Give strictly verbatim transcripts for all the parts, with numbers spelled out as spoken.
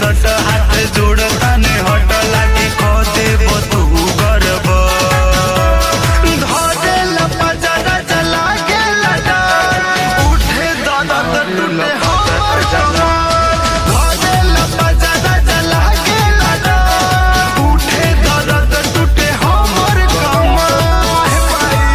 सट हाथ जोड़ता ने हट लागी खो देव तू गरब धरे लपजरा जला के लटा उठे दर्द टूटे हमर कमर धरे लपजरा जला के लटा उठे दर्द टूटे हमर कमर हे भाई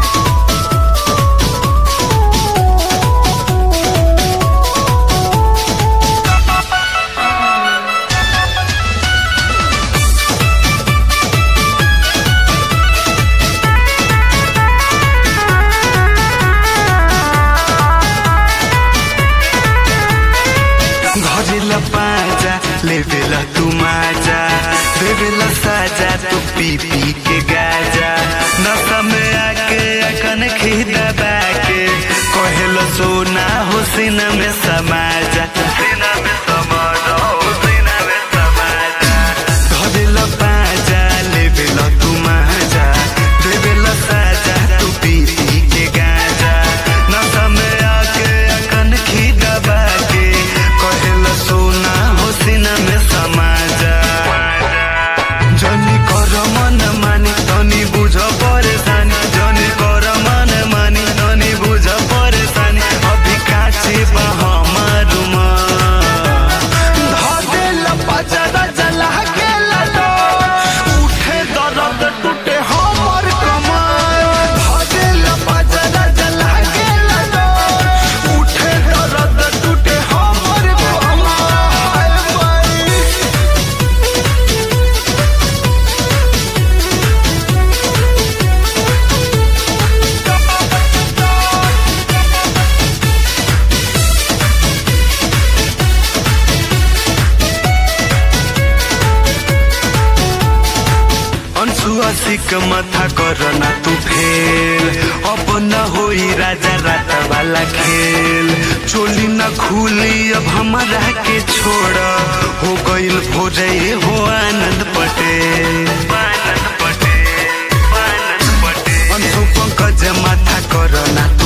घरेला पाजा लेवेला तू माजा देवेला साजा तू पी पी के गाजा नशा में आके अकन खिदा बाके कहेला सोना हो सीना में समाजा सीना में समाजा हो सीना में समाजा घरेला पाजा लेवेला तू माजा देवेला साजा तू पी पी के गाजा नशा में आके अकन खिदा बाके कहेला सोना हो सीना में समाजा जनी कर मन मानी तनी बुझ परेशानी जनी कर मन मानी तनी बुझ परेशानी अभी काचे बा हमर धरे लपजरा जला के लटा उठे दर्द टूटे हमर कमर धरे लपजरा जला के लटा उठे दर्द टूटे हमर कमर भाई अंशुआ सिक माथा करना तू फेल अब न होई राजा रात वाला खेल चोली न खुली अब हमारा के छोड़ हो गईल भोरे हो आनंद पटेल आनंद पटेल आनंद पटेल अंशु पंकज माथा करना